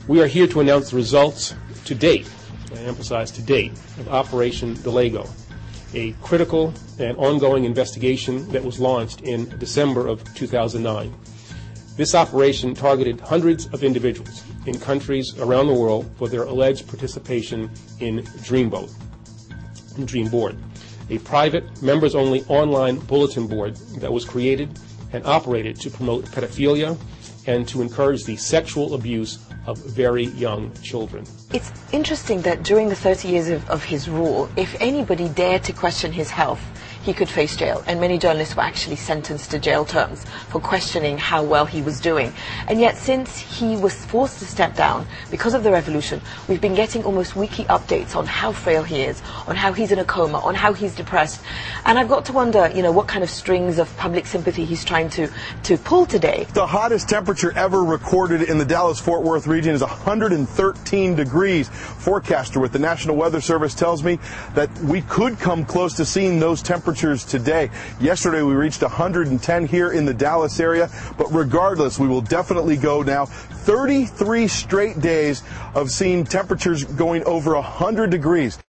We are here to announce the results to date, I emphasize to date, of Operation DeLago, a critical and ongoing investigation that was launched in December of 2009. This operation targeted hundreds of individuals in countries around the world for their alleged participation in Dreamboat, Dreamboard, a private, members-only online bulletin board that was created and operated to promote pedophilia and to encourage the sexual abuse of very young children. It's interesting that during the 30 years of his rule, if anybody dared to question his health, he could face jail, and many journalists were actually sentenced to jail terms for questioning how well he was doing. And yet since he was forced to step down because of the revolution, we've been getting almost weekly updates on how frail he is, on how he's in a coma, on how he's depressed. And I've got to wonder, what kind of strings of public sympathy he's trying to pull today. The hottest temperature ever recorded in the Dallas-Fort Worth region is 113 degrees. Forecaster with the National Weather Service tells me that we could come close to seeing those temperatures today. Yesterday we reached 110 here in the Dallas area, but regardless, we will definitely go now 33 straight days of seeing temperatures going over 100 degrees.